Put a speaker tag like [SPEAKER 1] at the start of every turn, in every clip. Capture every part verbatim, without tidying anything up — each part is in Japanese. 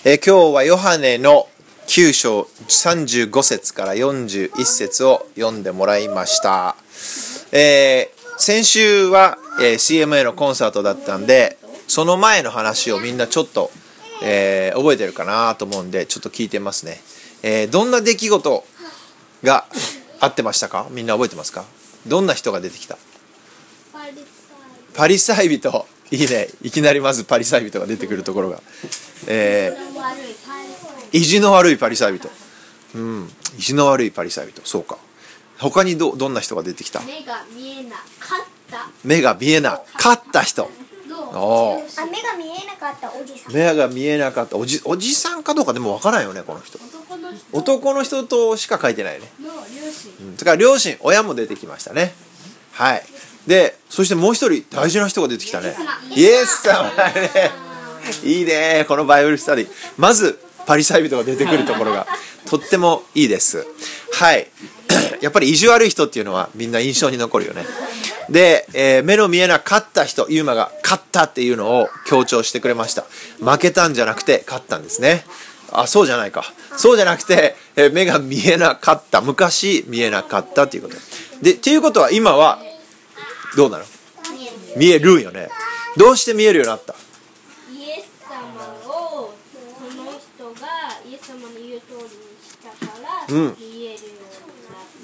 [SPEAKER 1] えー、今日はヨハネのきゅう章さんじゅうご節からよんじゅういち節を読んでもらいました。えー、先週は、えー、シーエムエー のコンサートだったんで、その前の話をみんなちょっと、えー、覚えてるかなと思うんでちょっと聞いてますね。えー、どんな出来事があってましたか？みんな覚えてますか？どんな人が出てきた？パリサイ人。いいね。いきなりまずパリサイ人が出てくるところが、えー、意地の悪いパリサイ人。うん、意地の悪いパリサイ人。そうか。他に ど, どんな人が出てきた？
[SPEAKER 2] 目が見えなかった
[SPEAKER 1] 目が見えなかった人。
[SPEAKER 3] おあ目が見えなかったおじさん。
[SPEAKER 1] 目が見えなかったおじおじさんかどうかでもわからんよね、この人。男の人、男の人としか書いてないね。
[SPEAKER 2] の両親、
[SPEAKER 1] うん、だから両親、親も出てきましたね。はい。で、そしてもう一人大事な人が出てきたね。イエス様ね。いいね、このバイブルスタディ。まずパリサイ人が出てくるところがとってもいいです。はい。やっぱり意地悪い人っていうのはみんな印象に残るよね。で、えー、目の見えなかった人、ユーマが勝ったっていうのを強調してくれました。負けたんじゃなくて勝ったんですね。あ、そうじゃないか。そうじゃなくて、えー、目が見えなかった。昔見えなかったっていうこと。で、っていうことは今はどうなの？見えるよね。どうして見えるようになった？
[SPEAKER 2] イエス様をその人がイエス様の言う通りにしたから、うん、見えるようになった。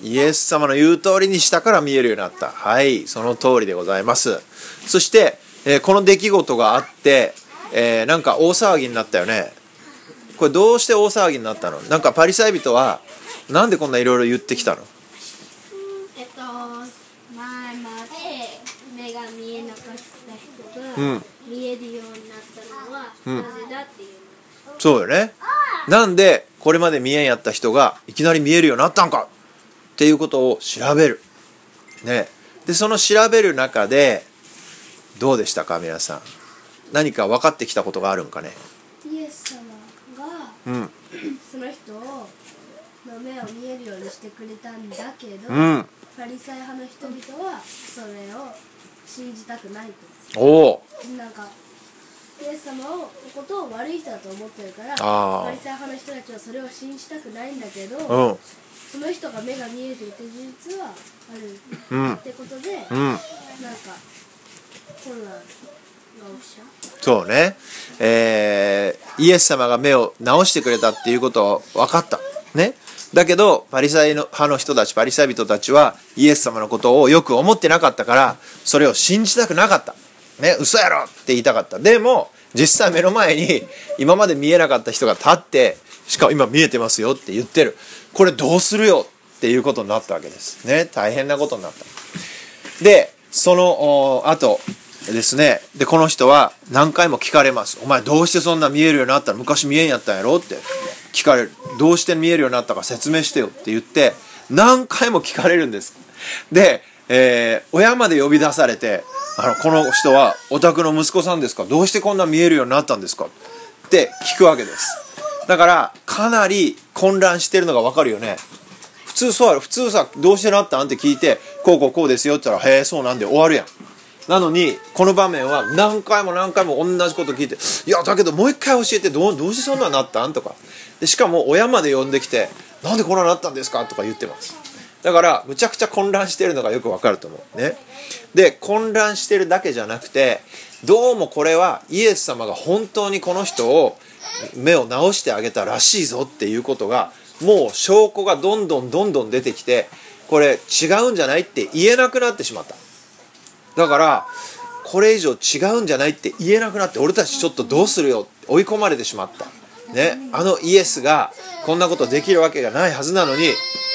[SPEAKER 1] イエス様の言う通りにしたから見えるようになった。はい、その通りでございます。そして、えー、この出来事があって、えー、なんか大騒ぎになったよね。これどうして大騒ぎになったの？なんかパリサイ人はなんでこんないろいろ言ってきたの？
[SPEAKER 2] えっと前まで目が見えなかった人が、うん、見えるようになったのは、うん、なぜだっていうの。
[SPEAKER 1] そうよね。なんでこれまで見えんやった人がいきなり見えるようになったんかっていうことを調べる。ね。でその調べる中でどうでしたか皆さん？何か分かってきたことがあるんかね？
[SPEAKER 2] イエス様が、うん、その人の目を見えるようにしてくれたんだけど、うん、パリサイ派の人々はそれを信じたくないと。おなんかイエス様のことを悪い人だと思ってるから、パリサイ派の人たちはそれを信じたくないんだけど、うん、その人が目が見えてるって事実はある、うん、ってことで、うん、なんか混乱が起きちゃう。
[SPEAKER 1] そうね、えー、イエス様が目を直してくれたっていうことは分かったね。だけどパリサイ派の人たち、パリサイ人たちはイエス様のことをよく思ってなかったからそれを信じたくなかったね。嘘やろって言いたかった。でも実際目の前に今まで見えなかった人が立って、しかも今見えてますよって言ってる。これどうするよっていうことになったわけですね。大変なことになった。でその後ですね、でこの人は何回も聞かれます。お前どうしてそんな見えるようになったの？昔見えんやったんやろって聞かれる。どうして見えるようになったか説明してよって言って何回も聞かれるんです。で、えー、親まで呼び出されて、あのこの人はお宅の息子さんですか？どうしてこんな見えるようになったんですかって聞くわけです。だからかなり混乱してるのが分かるよね。普通そうやろ。普通さ、どうしてなったんって聞いて、こうこうこうですよって言ったら、へえそうなんで終わるやん。なのにこの場面は何回も何回も同じこと聞いて、いやだけどもう一回教えて、どう、どうしてそんなになったんとかで、しかも親まで呼んできて、なんでこんなになったんですかとか言ってます。だからむちゃくちゃ混乱してるのがよくわかると思うね。で混乱してるだけじゃなくて、どうもこれはイエス様が本当にこの人を目を直してあげたらしいぞっていうことが、もう証拠がどんどんどんどん出てきて、これ違うんじゃないって言えなくなってしまった。だからこれ以上違うんじゃないって言えなくなって、俺たちちょっとどうするよって追い込まれてしまったね。あのイエスがこんなことできるわけがないはずなのに、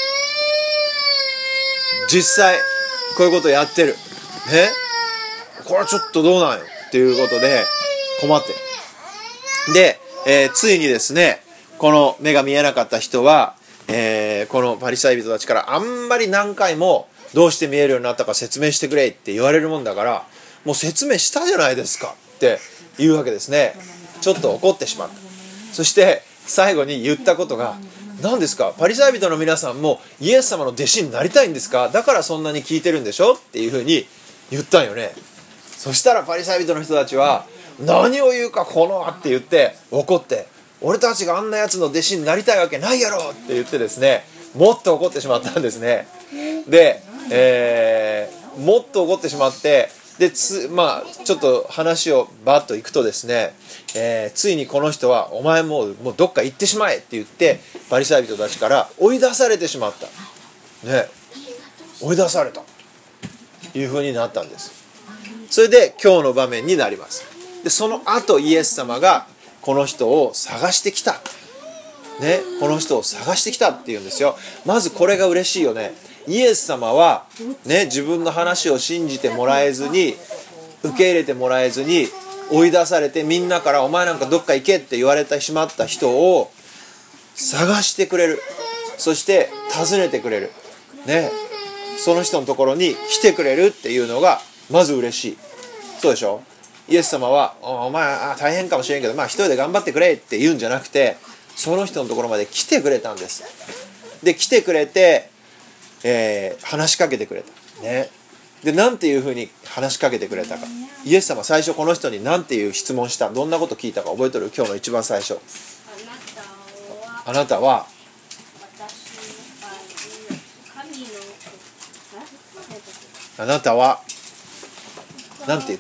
[SPEAKER 1] 実際こういうことやってるね。これはちょっとどうなんよっていうことで困ってる。で、えー、ついにですね、この目が見えなかった人は、えー、このパリサイ人たちからあんまり何回もどうして見えるようになったか説明してくれって言われるもんだから、もう説明したじゃないですかって言うわけですね。ちょっと怒ってしまった。そして最後に言ったことが、何ですか、パリサイ人の皆さんもイエス様の弟子になりたいんですか？だからそんなに聞いてるんでしょっていうふうに言ったんよね。そしたらパリサイ人の人たちは、何を言うかこのって言って怒って、 俺たちがあんなやつの弟子になりたいわけないやろって言ってですね、もっと怒ってしまったんですね。で、えー、もっと怒ってしまって、でつまあちょっと話をバッといくとですね、えー、ついにこの人はお前もう、もうどっか行ってしまえって言ってパリサイ人たちから追い出されてしまったね、追い出されたというふうになったんです。それで今日の場面になります。でその後イエス様がこの人を探してきた、ね、この人を探してきたっていうんですよ。まずこれが嬉しいよね。イエス様は、ね、自分の話を信じてもらえずに、受け入れてもらえずに追い出されて、みんなからお前なんかどっか行けって言われてしまった人を探してくれる、そして訪ねてくれる、ね、その人のところに来てくれるっていうのがまず嬉しい。そうでしょ。イエス様は お, お前あ大変かもしれんけど、まあ一人で頑張ってくれって言うんじゃなくて、その人のところまで来てくれたんです。で来てくれて、えー、話しかけてくれた、ね、でなんていうふうに話しかけてくれたか。イエス様最初この人に何ていう質問した、どんなこと聞いたか覚えてる？今日の一番最初、あなたはあなたはなんて言った？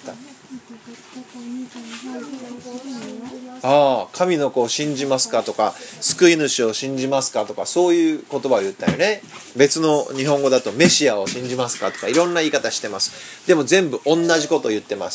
[SPEAKER 1] ああ、神の子を信じますかとか、救い主を信じますかとか、そういう言葉を言ったよね。別の日本語だとメシアを信じますかとか、いろんな言い方してます。でも全部同じことを言ってます。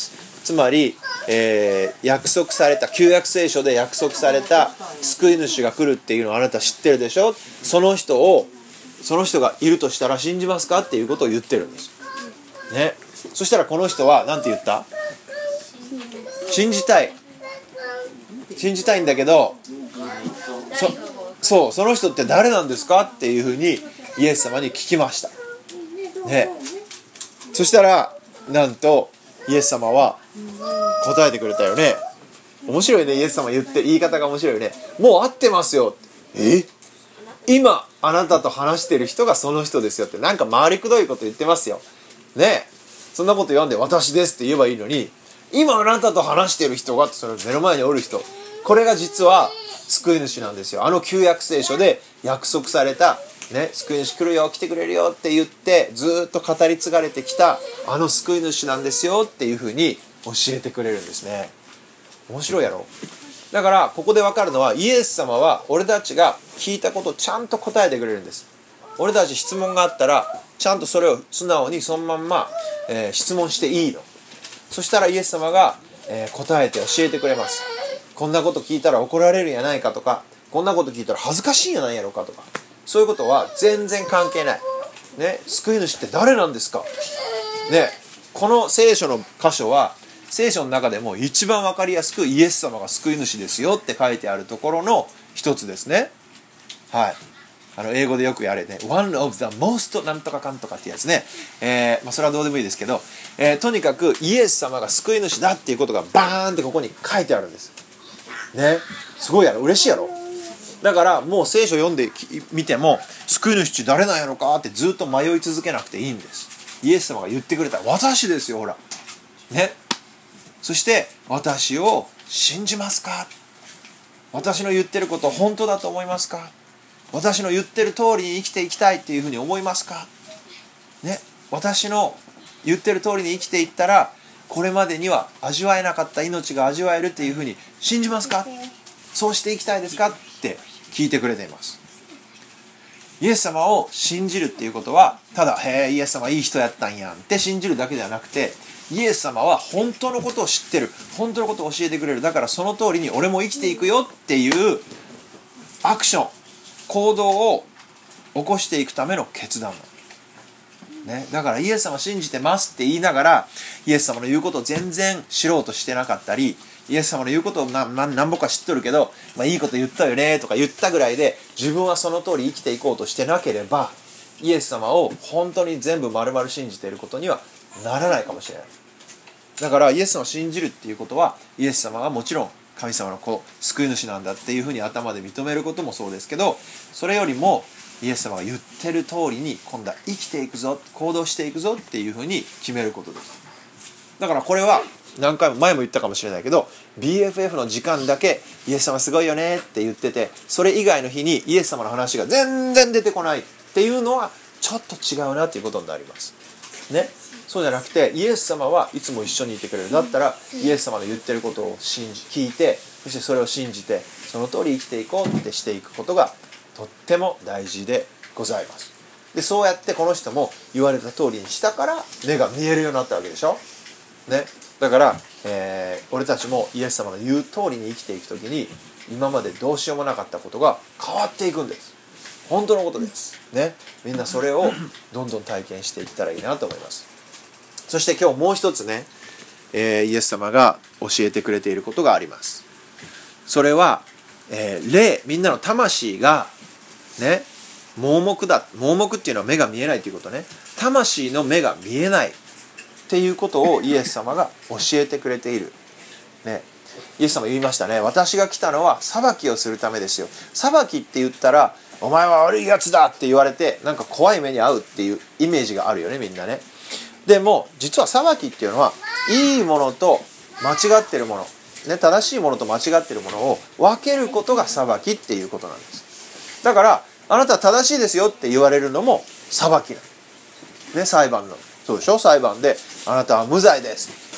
[SPEAKER 1] つまり、えー、約束された、旧約聖書で約束された救い主が来るっていうのをあなた知ってるでしょ。その人をその人がいるとしたら信じますかっていうことを言ってるんですね。そしたらこの人は何て言った？信じたい、信じたいんだけど、そ, そうその人って誰なんですかっていうふうにイエス様に聞きました、ね、そしたらなんとイエス様は答えてくれたよね。面白いね、イエス様言って言い方が面白いよね。もう会ってますよ。え今あなたと話してる人がその人ですよって、なんか回りくどいこと言ってますよね。そんなこと言わんで私ですって言えばいいのに、今あなたと話してる人が、それ目の前におる人、これが実は救い主なんですよ。あの旧約聖書で約束された、ね、救い主来るよ来てくれるよって言ってずっと語り継がれてきたあの救い主なんですよっていうふうに教えてくれるんですね。面白いやろ。だからここで分かるのは、イエス様は俺たちが聞いたことをちゃんと答えてくれるんです。俺たち質問があったらちゃんとそれを素直にそのまんま、えー、質問していいの。そしたらイエス様が、えー、答えて教えてくれます。こんなこと聞いたら怒られるんやないかとか、こんなこと聞いたら恥ずかしいんやないやろかとか、そういうことは全然関係ない、ね、救い主って誰なんですか、ね、この聖書の箇所は聖書の中でも一番分かりやすくイエス様が救い主ですよって書いてあるところの一つですね。はい、あの英語でよくやれね、 One of the most なんとかかんとかってやつね、えーまあ、それはどうでもいいですけど、えー、とにかくイエス様が救い主だっていうことがバーンってここに書いてあるんですね。すごいやろ、嬉しいやろ。だからもう聖書読んでみても救い主って誰なんやろかってずっと迷い続けなくていいんです。イエス様が言ってくれた私ですよ、ほらね。そして私を信じますか、私の言ってること本当だと思いますか、私の言ってる通りに生きていきたいっていうふうに思いますか、ね、私の言ってる通りに生きていったらこれまでには味わえなかった命が味わえるっていうふうに信じますか、そうしていきたいですかって聞いてくれています。イエス様を信じるっていうことはただへえイエス様いい人やったんやんって信じるだけではなくて、イエス様は本当のことを知ってる、本当のことを教えてくれる、だからその通りに俺も生きていくよっていうアクション、行動を起こしていくための決断なの、ね、だからイエス様信じてますって言いながらイエス様の言うことを全然知ろうとしてなかったり、イエス様の言うことを何ぼか知っとるけど、まあ、いいこと言ったよねとか言ったぐらいで自分はその通り生きていこうとしてなければ、イエス様を本当に全部丸々信じていることにはならないかもしれない。だからイエス様を信じるっていうことは、イエス様がもちろん神様の子、救い主なんだっていうふうに頭で認めることもそうですけど、それよりもイエス様が言ってる通りに今度は生きていくぞ、行動していくぞっていうふうに決めることです。だからこれは何回も前も言ったかもしれないけど ビーエフエフ の時間だけイエス様すごいよねって言ってて、それ以外の日にイエス様の話が全然出てこないっていうのはちょっと違うなっていうことになりますね。そうじゃなくてイエス様はいつも一緒にいてくれる。だったらイエス様の言ってることを信じ聞いて、そしてそれを信じてその通り生きていこうってしていくことがとっても大事でございます。でそうやってこの人も言われた通りにしたから目が見えるようになったわけでしょ、ね、だから、えー、俺たちもイエス様の言う通りに生きていくときに今までどうしようもなかったことが変わっていくんです。本当のことです、ね、みんなそれをどんどん体験していったらいいなと思います。そして今日もう一つね、えー、イエス様が教えてくれていることがあります。それは、えー、霊、みんなの魂がね盲目だ。盲目っていうのは目が見えないということね。魂の目が見えないっていうことをイエス様が教えてくれている、ね、イエス様言いましたね。私が来たのは裁きをするためですよ。裁きって言ったらお前は悪いやつだって言われてなんか怖い目に遭うっていうイメージがあるよね、みんなね。でも実は裁きっていうのはいいものと間違ってるもの、ね、正しいものと間違ってるものを分けることが裁きっていうことなんです。だからあなたは正しいですよって言われるのも裁きなの、ね、裁判のそうでしょ。裁判であなたは無罪です、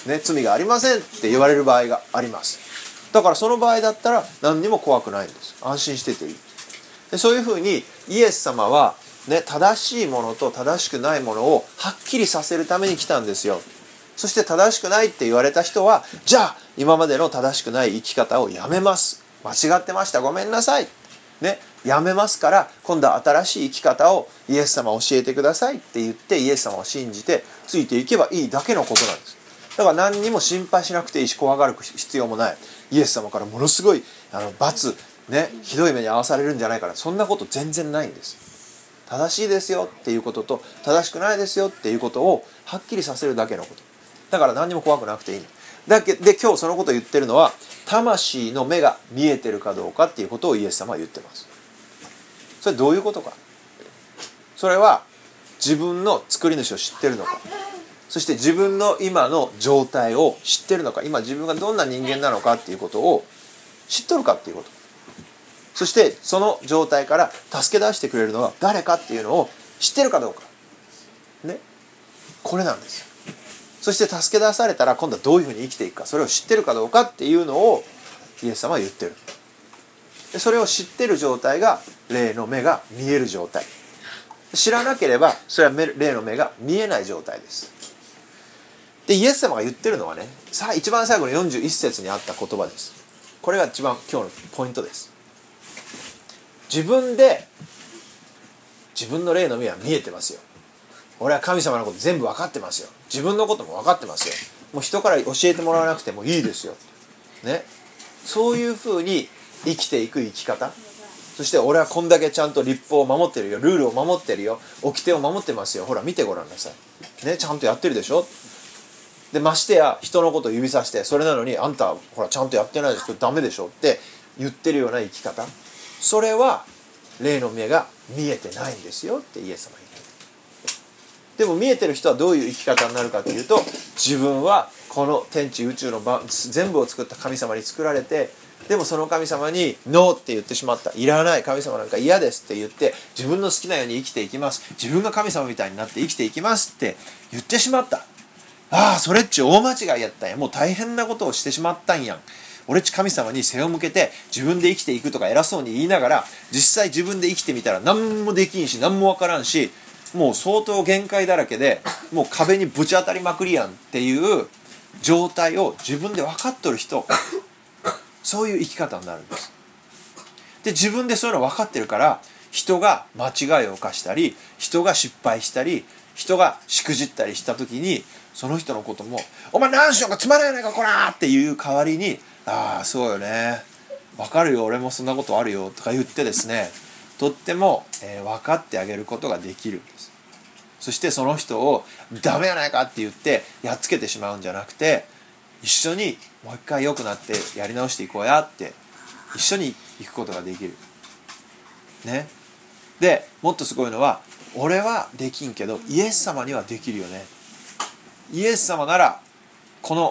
[SPEAKER 1] ね、罪がありませんって言われる場合があります。だからその場合だったら何にも怖くないんです。安心してていい。でそういうふうにイエス様は、ね、正しいものと正しくないものをはっきりさせるために来たんですよ。そして正しくないって言われた人はじゃあ今までの正しくない生き方をやめます、間違ってました、ごめんなさい、ね、やめますから今度は新しい生き方をイエス様教えてくださいって言ってイエス様を信じてついていけばいいだけのことなんです。だから何にも心配しなくていいし怖がる必要もない。イエス様からものすごいあの罰、ね、ひどい目に遭わされるんじゃないから、そんなこと全然ないんです。正しいですよっていうことと正しくないですよっていうことをはっきりさせるだけのこと。だから何にも怖くなくていい。だけで今日そのことを言ってるのは魂の目が見えてるかどうかっていうことをイエス様は言ってます。それどういうことか。それは自分の作り主を知ってるのか、そして自分の今の状態を知ってるのか、今自分がどんな人間なのかっていうことを知っとるかっていうこと。そしてその状態から助け出してくれるのは誰かっていうのを知ってるかどうかね、これなんですよ。そして助け出されたら今度はどういうふうに生きていくか、それを知ってるかどうかっていうのをイエス様は言ってる。でそれを知ってる状態が霊の目が見える状態。知らなければそれは霊の目が見えない状態です。でイエス様が言ってるのはね、さあ一番最後のよんじゅういっ節にあった言葉です。これが一番今日のポイントです。自分で自分の霊の目は見えてますよ。俺は神様のこと全部分かってますよ。自分のことも分かってますよ。もう人から教えてもらわなくてもいいですよ、ね、そういうふうに生きていく生き方。そして俺はこんだけちゃんと律法を守ってるよ、ルールを守ってるよ、掟を守ってますよ、ほら見てごらんなさい、ね、ちゃんとやってるでしょ。でましてや人のことを指さしてそれなのにあんたほらちゃんとやってないですけどダメでしょって言ってるような生き方、それは霊の目が見えてないんですよってイエス様が言ってる。でも見えてる人はどういう生き方になるかというと、自分はこの天地宇宙の全部を作った神様に作られて、でもその神様にノーって言ってしまった、いらない神様なんか嫌ですって言って自分の好きなように生きていきます、自分が神様みたいになって生きていきますって言ってしまった。ああそれっち大間違いやったんや、もう大変なことをしてしまったんやん、俺っち神様に背を向けて自分で生きていくとか偉そうに言いながら実際自分で生きてみたら何もできんし何も分からんし、もう相当限界だらけでもう壁にぶち当たりまくりやんっていう状態を自分で分かっとる人、そういう生き方になるんです。で自分でそういうの分かってるから人が間違いを犯したり人が失敗したり人がしくじったりした時にその人のこともお前何しようかつまらないかこらっていう代わりに、ああそうよね分かるよ俺もそんなことあるよとか言ってですね、とっても、えー、分かってあげることができるんです。そしてその人をダメやないかって言ってやっつけてしまうんじゃなくて、一緒にもう一回良くなってやり直していこうやって一緒に行くことができるね。でもっとすごいのは俺はできんけどイエス様にはできるよね。イエス様ならこの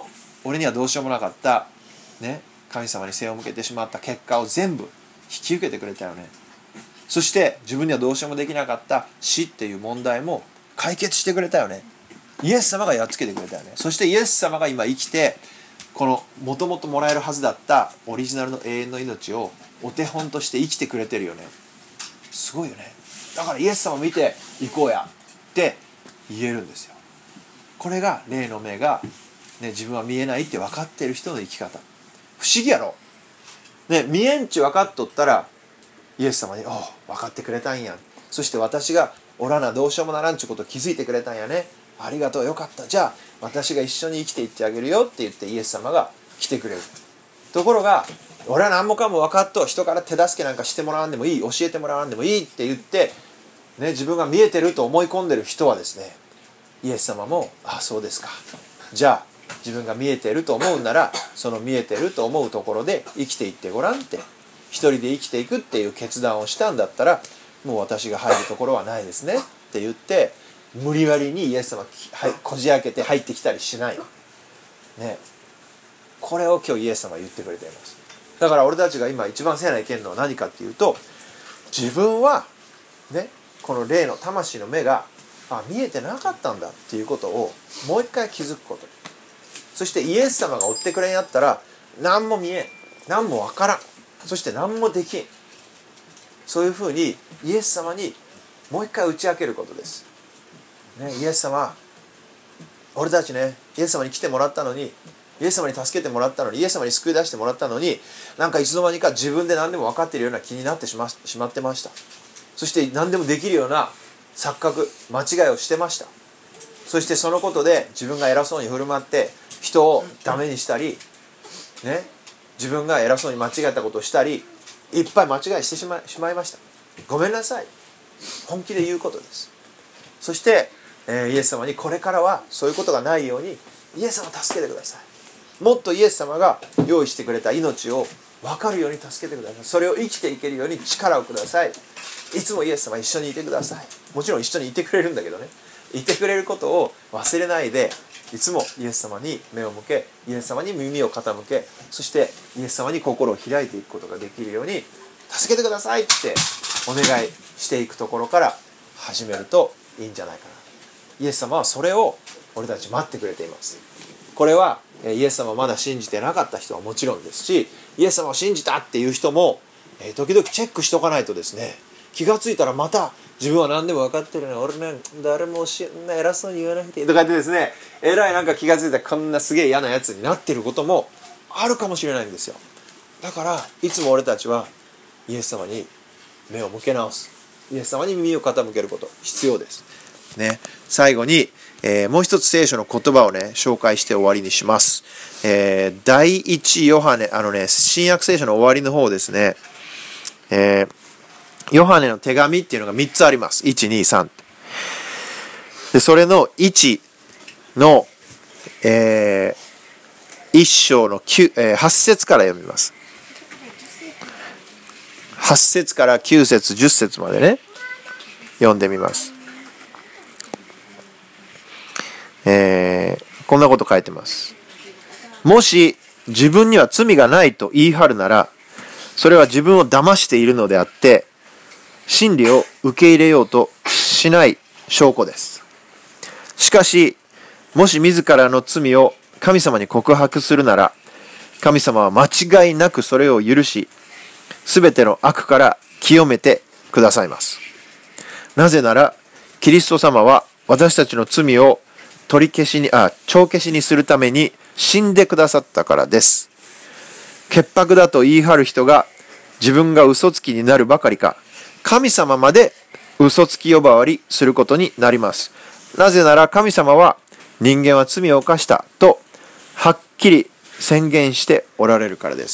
[SPEAKER 1] 俺にはどうしようもなかったね、神様に背を向けてしまった結果を全部引き受けてくれたよね。そして自分にはどうしようもできなかった死っていう問題も解決してくれたよね。イエス様がやっつけてくれたよね。そしてイエス様が今生きて、このもともともらえるはずだったオリジナルの永遠の命をお手本として生きてくれてるよね。すごいよね。だからイエス様を見て行こうやって言えるんですよ。これが霊の目が、ね、自分は見えないって分かってる人の生き方。不思議やろ、ね、見えんち分かっとったらイエス様に「おう分かってくれたんや」、そして私がおらなどうしようもならんちゅうことを気づいてくれたんやね、ありがとう、よかった、じゃあ私が一緒に生きていってあげるよって言ってイエス様が来てくれる。ところが俺は何もかも分かっと、人から手助けなんかしてもらわんでもいい、教えてもらわんでもいいって言って、ね、自分が見えてると思い込んでる人はですね、イエス様も「ああそうですか、じゃあ自分が見えてると思うならその見えてると思うところで生きていってごらん」って、一人で生きていくっていう決断をしたんだったらもう私が入るところはないですねって言って、無理やりにイエス様がこじ開けて入ってきたりしない、ね、これを今日イエス様は言ってくれています。だから俺たちが今一番せやないけんのは何かっていうと、自分はね、この霊の魂の目があ見えてなかったんだっていうことをもう一回気づくこと。そしてイエス様が追ってくれんやったら何も見えん、何もわからん、そして何もできん、そういうふうにイエス様にもう一回打ち明けることです、ね、イエス様、俺たちね、イエス様に来てもらったのに、イエス様に助けてもらったのに、イエス様に救い出してもらったのに、なんかいつの間にか自分で何でも分かっているような気になってしま、しまってました。そして何でもできるような錯覚、間違いをしてました。そしてそのことで自分が偉そうに振る舞って人をダメにしたり、ね、自分が偉そうに間違ったことをしたり、いっぱい間違いしてしまい、しまいました。ごめんなさい、本気で言うことです。そして、えー、イエス様にこれからはそういうことがないようにイエス様を助けてください。もっとイエス様が用意してくれた命を分かるように助けてください。それを生きていけるように力をください。いつもイエス様一緒にいてください。もちろん一緒にいてくれるんだけどね、いてくれることを忘れないで、いつもイエス様に目を向け、イエス様に耳を傾け、そしてイエス様に心を開いていくことができるように助けてくださいってお願いしていくところから始めるといいんじゃないかな。イエス様はそれを俺たち待ってくれています。これはイエス様をまだ信じてなかった人はもちろんですし、イエス様を信じたっていう人も時々チェックしとかないとですね、気がついたらまた自分は何でも分かってるね、俺ね誰も教えない、偉そうに言わなくていいとか言ってですね、えらいなんか気がついたらこんなすげえ嫌なやつになってることもあるかもしれないんですよ。だからいつも俺たちはイエス様に目を向け直す、イエス様に耳を傾けること必要ですね。最後に、えー、もう一つ聖書の言葉をね紹介して終わりにします。えー、第一ヨハネ、あのね新約聖書の終わりの方ですね、えーヨハネの手紙っていうのがみっつあります。いち、に、さん。で、それのいちの、えー、いっ章のきゅう、えー、はち節から読みます。はち節からきゅう節、じゅっ節までね、読んでみます。えー、こんなこと書いてます。もし自分には罪がないと言い張るなら、それは自分を騙しているのであって、真理を受け入れようとしない証拠です。しかし、もし自らの罪を神様に告白するなら、神様は間違いなくそれを許し、すべての悪から清めてくださいます。なぜなら、キリスト様は私たちの罪を取り消しに、あ、帳消しにするために死んでくださったからです。潔白だと言い張る人が自分が嘘つきになるばかりか、神様まで嘘つき呼ばわりすることになります。なぜなら神様は人間は罪を犯したとはっきり宣言しておられるからです。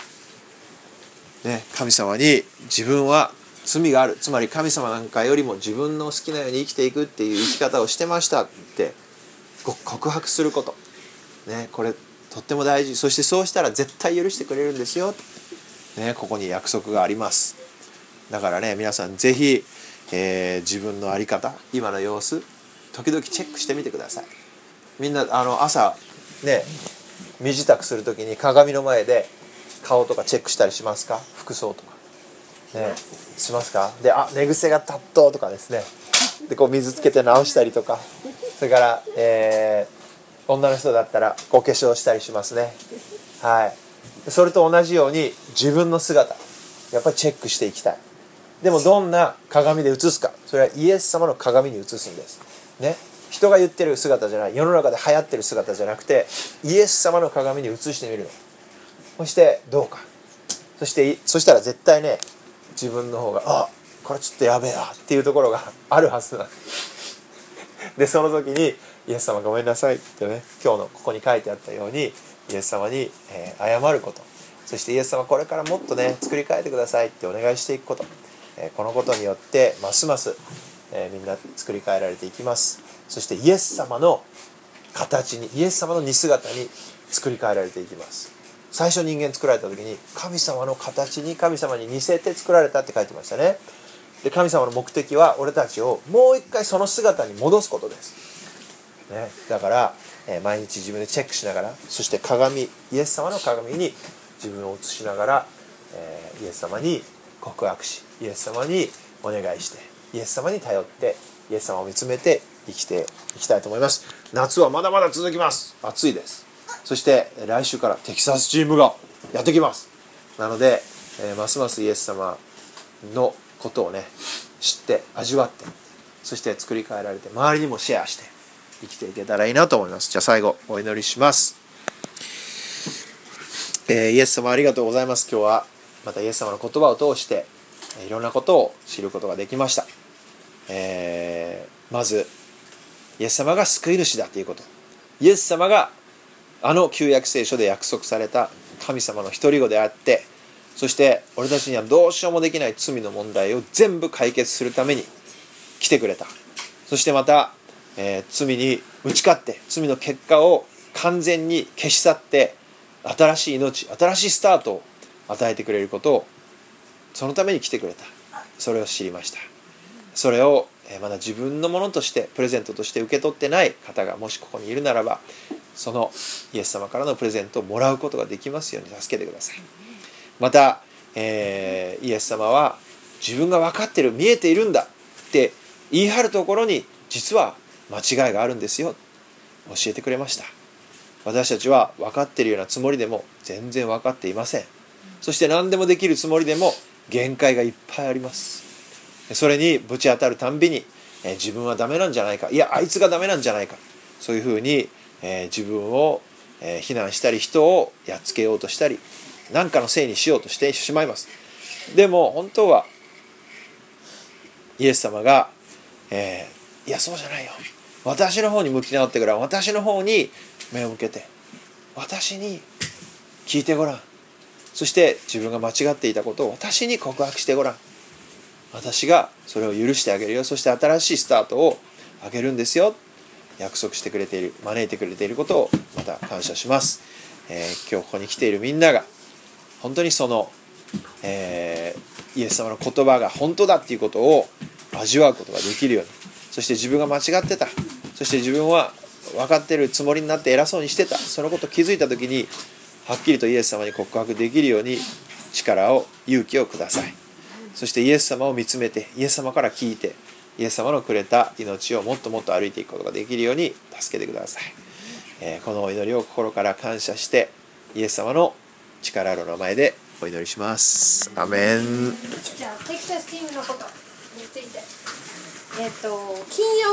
[SPEAKER 1] ね、神様に自分は罪がある、つまり神様なんかよりも自分の好きなように生きていくっていう生き方をしてましたって告白すること、ね、これとっても大事。そしてそうしたら絶対許してくれるんですよ、ね、ここに約束があります。だからね、皆さんぜひ、えー、自分の在り方、今の様子時々チェックしてみてください。みんなあの朝ね身支度するときに鏡の前で顔とかチェックしたりしますか？服装とかね、しますか？で、あ、寝癖がたっととかですね、でこう水つけて直したりとか、それから、えー、女の人だったらお化粧したりしますね。はい。それと同じように自分の姿やっぱりチェックしていきたい。でもどんな鏡で映すか、それはイエス様の鏡に映すんですね。人が言ってる姿じゃない、世の中で流行ってる姿じゃなくて、イエス様の鏡に映してみるの。そしてどうか、そしてそしたら絶対ね、自分の方があ、これちょっとやべえなっていうところがあるはずなんですで、その時にイエス様ごめんなさいってね、今日のここに書いてあったようにイエス様に、えー、謝ること、そしてイエス様これからもっとね作り変えてくださいってお願いしていくこと、えー、このことによってますます、えー、みんな作り変えられていきます。そしてイエス様の形に、イエス様の似姿に作り変えられていきます。最初人間作られた時に神様の形に、神様に似せて作られたって書いてましたね。で、神様の目的は俺たちをもう一回その姿に戻すことです、ね、だから、えー、毎日自分でチェックしながら、そして鏡、イエス様の鏡に自分を映しながら、えー、イエス様に告白し、イエス様にお願いして、イエス様に頼って、イエス様を見つめて生きていきたいと思います。夏はまだまだ続きます。暑いです。そして来週からテキサスチームがやってきます。なので、えー、ますますイエス様のことをね知って味わって、そして作り変えられて周りにもシェアして生きていけたらいいなと思います。じゃあ最後お祈りします。えー、イエス様ありがとうございます。今日はまたイエス様の言葉を通していろんなことを知ることができました。えー、まずイエス様が救い主だということ、イエス様があの旧約聖書で約束された神様の一人子であって、そして俺たちにはどうしようもできない罪の問題を全部解決するために来てくれた。そしてまた、えー、罪に打ち勝って罪の結果を完全に消し去って新しい命、新しいスタートを与えてくれることを、そのために来てくれた。それを知りました。それをまだ自分のものとしてプレゼントとして受け取ってない方がもしここにいるならば、そのイエス様からのプレゼントをもらうことができますように助けてください。また、えー、イエス様は自分が分かってる、見えているんだって言い張るところに実は間違いがあるんですよ、教えてくれました。私たちは分かっているようなつもりでも全然分かっていません。そして何でもできるつもりでも限界がいっぱいあります。それにぶち当たるたんびに、えー、自分はダメなんじゃないか、いやあいつがダメなんじゃないか、そういうふうに、えー、自分を、えー、非難したり、人をやっつけようとしたり、何かのせいにしようとしてしまいます。でも本当はイエス様が、えー、いやそうじゃないよ、私の方に向き直ってごらん、私の方に目を向けて私に聞いてごらん、そして自分が間違っていたことを私に告白してごらん、私がそれを許してあげるよ、そして新しいスタートをあげるんですよ、約束してくれている、招いてくれていることをまた感謝します。えー、今日ここに来ているみんなが本当にその、えー、イエス様の言葉が本当だっていうことを味わうことができるように、そして自分が間違ってた、そして自分は分かっているつもりになって偉そうにしてた、そのことを気づいた時にはっきりとイエス様に告白できるように力を、勇気をください。そしてイエス様を見つめて、イエス様から聞いて、イエス様のくれた命をもっともっと歩いていくことができるように助けてください。えー、このお祈りを心から感謝してイエス様の力ある名前でお祈りします。アメン。
[SPEAKER 4] じゃあテキサスチームのことについて、えっと金曜